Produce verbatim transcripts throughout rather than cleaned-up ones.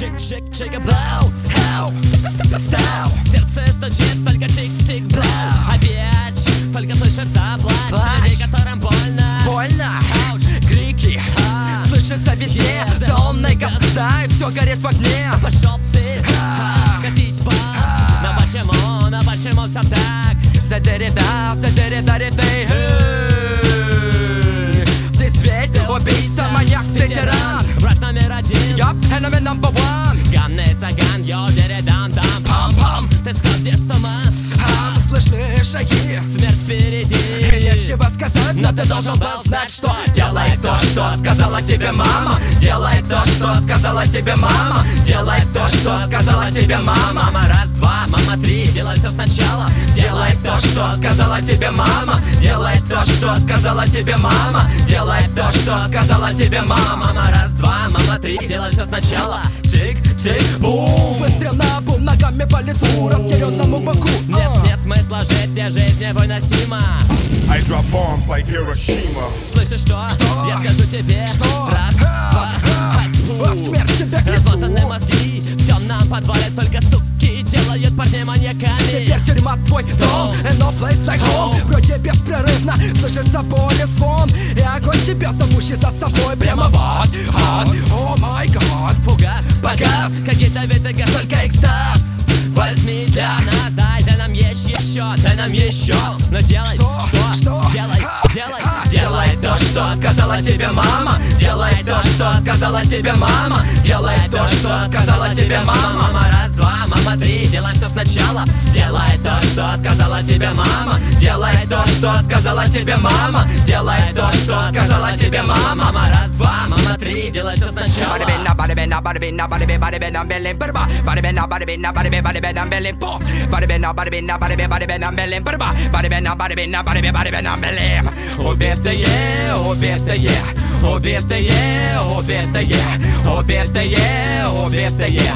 Чик-чик-чик-блау, хау, стау. Сердце стучит, только чик-чик-блау. Опять, только слышится плач, в котором больно. Больно, ауч, крики, а, слышится везде. Заумный газ знает, все горит в огне. Пошел ты, а, катить в а, но почему, но почему все так? Задери-да, задери-дари-дэй. Ты зверь, убийца, маньяк, ты тиран. Враг номер один, Yup, enemy number one. ганный цаган, йо, дере-дам-дам. Пам-пам, ты сходишь с ума, а, слышны шаги, смерть впереди. Нечего сказать, но ты должен был знать, что делай то, что сказала тебе мама. Делай то, что сказала тебе мама. Делай то, что сказала тебе мама. Мама, раз, два, мама, три, делай все сначала. Делай то, что сказала тебе мама. Делай то, что сказала тебе мама. Делай то, что сказала тебе мама. Мама, раз, два, мама, три, делай все сначала. Тик-тик, бум. Выстрел на бум, ногами по лицу, разъяренному боку. Нет, нет смысла жить, где жизнь невыносима. I drop bombs like Hiroshima. Слышишь что? Что? Я скажу тебе. Что? Раз, два, а, смерть тебе к лицу. Размазаны мозги в темном подвале, только суки делают парней маньяками. Теперь тюрьма твой дом, and no place like home. Вроде беспрерывно слышится боль и звон, и огонь тебя зовущий за собой прямо в ад, ад. О май гад, Фугас, погас, какие-то виды газ, только экстаз. возьми для нас, дай, дай нам есть еще, дай нам еще. Но делай, Что? что, Что? делай, А, делай, а, делай то, что сказала тебе мама. Делай то, что сказала тебе мама. Делай то, что сказала тебе мама. Мама, раз, два, мама, три, делай все сначала. Делай то, что сказала тебе мама. Делай то, что сказала тебе мама. Делай то, что сказала тебе мама. Мама, раз, два, мама, три, делай все сначала. Bada bada bada bada bada bada bada bada belin berba. Bada bada bada bada bada bada bada belin po. Bada bada bada bada bada bada bada belin berba. Bada bada bada bada bada bada bada belin. Убитые, убитые, убитые, убитые, убитые, убитые,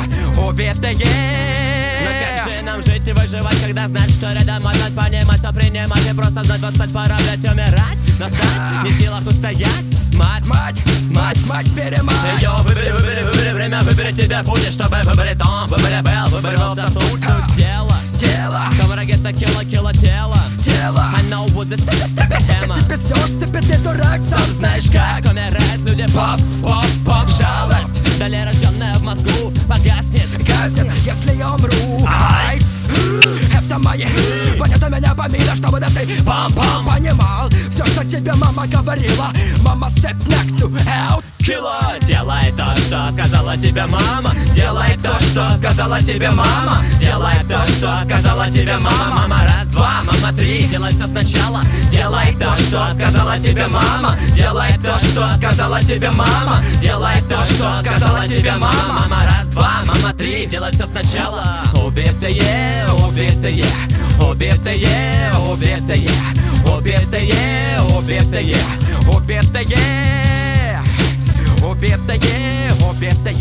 убитые. Но как же нам жить и выживать, когда знать, что рядом отдать, понимать, все принимать и просто знать, вот стать пора, блять, умирать. Но стать не в силах устоять. Мать, Мать, мать, мать, перемать. Йо, выбери, выбери, выбери время, выбери тебя путь, чтобы выбрать дом, выбери Белл, выбери Волта, суть, суть дела. Тело, Камрагета, кило, кило, тело. тело. I know what this is, степи тема. Ты пиздёшь, ты ты дурак, сам знаешь как. Умирают люди, Поп, поп, поп, жалость. далее рожденная в мозгу, погаснет. Гаснет, если я умру. Ай, это мои. Понятно меня помимо, чтобы да ты пам-пам понимал все, что тебе мама говорила. Мама said knock to out. Кило, делай то, что сказала тебе мама. Делай то, что сказала тебе мама. Делай то, что сказала тебе мама. Мама, раз, два, мама, три, делай все сначала. Делай то, что сказала тебе мама. Делай то, что сказала тебе мама. Делай то, что сказала тебе мама. Мама, раз, два, мама, три, делай все сначала. Убитые, убитые, убитые, убитые, убитые, убитые, убитые, убитые, убитые.